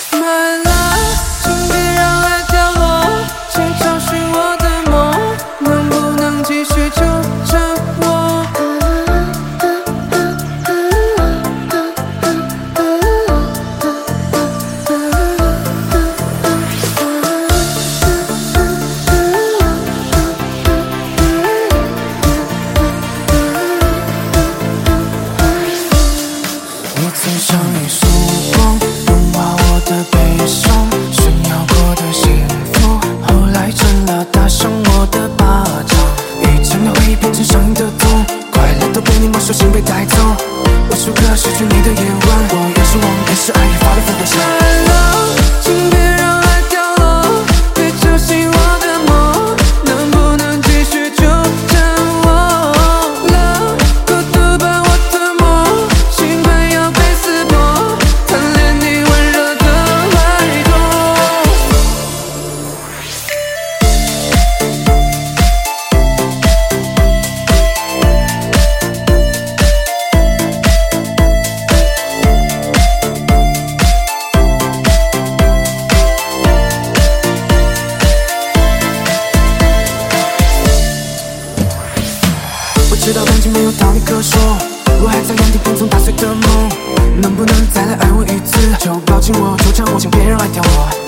My love， 请别让爱掉落，请找寻我的梦，能不能继续纠缠我？ 你曾像一束光，融化我的悲伤，炫耀过的幸福，后来成了打伤我的巴掌。以前的回忆变成上瘾的痛，快乐都被你没收，心被带走，无数个失去你的夜晚，我越是忘，越是爱，越发的疯狂。 My love， 请别让爱掉落，别吵醒我的梦，能不能继续纠缠我 ？Love， 孤独把我吞没，心快要被撕破，贪恋你温热的怀中。 我知道感情没有道理可说，我还在原地拼凑打碎的梦，能不能再来爱我一次？就抱紧我，就缠我，请别让爱掉我。